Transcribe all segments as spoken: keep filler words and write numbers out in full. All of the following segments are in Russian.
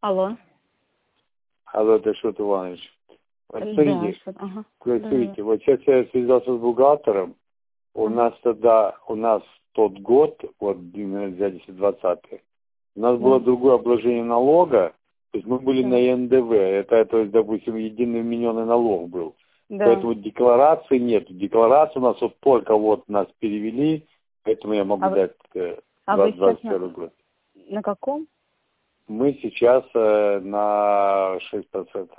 Алло. Алло, это Шот Иванович. Вот Да, смотрите, что- ага. смотрите, Да. вот сейчас я связался с бухгалтером, у Ага. нас тогда, у нас тот год, вот именно взять двадцатый, у нас Да. было другое обложение налога, то есть мы были Да. на эн дэ вэ, это, то есть, допустим, единый вмененный налог был. Да. Поэтому декларации нет. Декларации у нас вот только вот нас перевели, поэтому я могу А вы, дать э, а вы сейчас двадцать на, первый год. на каком? Мы сейчас э, на шесть процентов.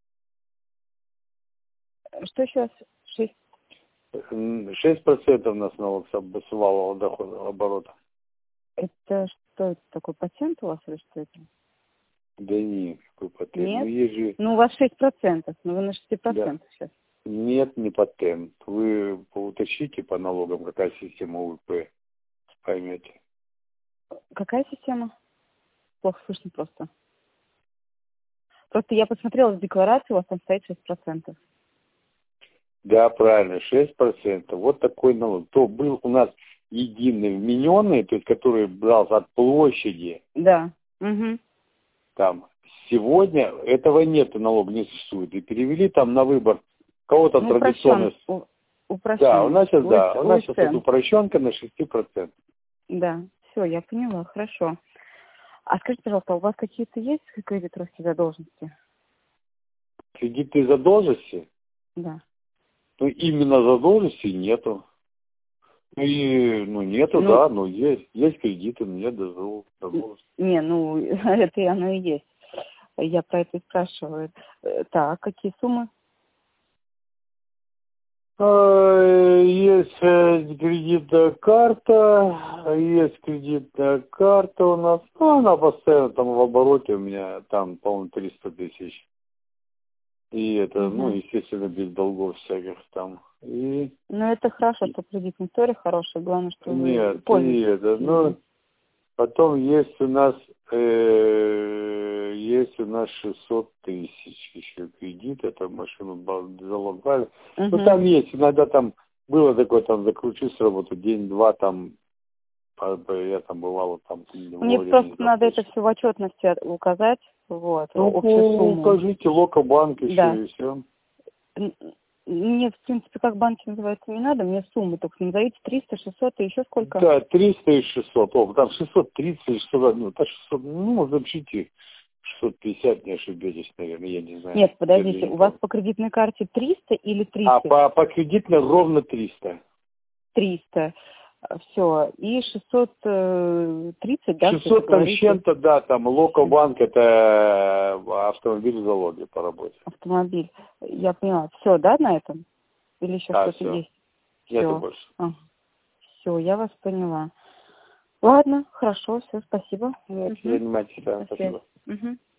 Что сейчас? Шесть. шесть процентов у нас налог с валового дохода, оборота. Это что это такое, патент у вас или что это? Да не, какой патент. Ну, Нет? есть же... Ну, у вас шесть процентов, но вы на шести Да. процентах сейчас. Нет, не патент. Вы уточните по налогам, какая система у вэ пэ, поймете. Какая система? Плохо слышно просто. Просто я посмотрела в декларации, у вас там стоит шесть процентов. Да, правильно, шесть процентов. Вот такой налог. То был у нас единый вмененный, то есть который брался от площади, Да. Угу. там, сегодня этого нет, налога не существует. И перевели там на выбор кого-то Ну, традиционный. упрощен, у- Да, у упрощенный. нас сейчас, да, у нас сейчас вот УСН. упрощенка на шесть процентов. Да, все, я поняла, хорошо. А скажите, пожалуйста, у вас какие-то есть кредиторские задолженности? Кредитные задолженности? Да. Ну, именно задолженности нету. Ну, и, ну, нету, Ну, да, но есть. Есть кредиты, но нет задол- задолженности. не, ну, это и оно и есть. Я про это и спрашиваю. Э, Так, какие суммы? А, Есть э, кредитная карта, есть кредитная карта у нас. Ну, она постоянно там в обороте у меня, там, по-моему, триста тысяч. И это, ну, Угу. естественно, без долгов всяких там. И Ну, это хорошо, что кредитная история хорошая. Главное, что вы нет, и пользуетесь это, деньги. ну, потом есть у нас, э, есть у нас шестьсот тысяч еще кредит, это машину ба- залог брали. Ну, Угу. там есть, иногда там было такое, там, закручусь с работы, день-два, там, по- по- я там бывало, там, Мне вовремя не просто надо это заплачу. все в отчетности от- указать. Вот, Ну, общую сумму. укажите Локобанк Да. еще и все. Н- Мне, в принципе, как банки называются, не надо. Мне суммы только назовите триста, шестьсот и еще сколько? Да, триста и шестьсот. О, там шестьсот тридцать, шестьсот, ну, так шестьсот, ну, можно запишите шестьсот пятьдесят, не ошибетесь, наверное, я не знаю. Нет, Я подождите, не у вас помню. по кредитной карте триста или А тридцать? по, по кредитной ровно триста. триста. Все. И шестьсот тридцать, да, что вы шестьсот там с говорите? чем-то, да, там Локобанк, это э, автомобиль в залоге по работе. Автомобиль. Я поняла. Все, да, на этом? Или еще Да, что-то все. есть? Нету Все. больше. Все, я вас поняла. Ладно, хорошо, все, спасибо. Вот, Угу. занимайтесь, да, До связи. спасибо. Угу.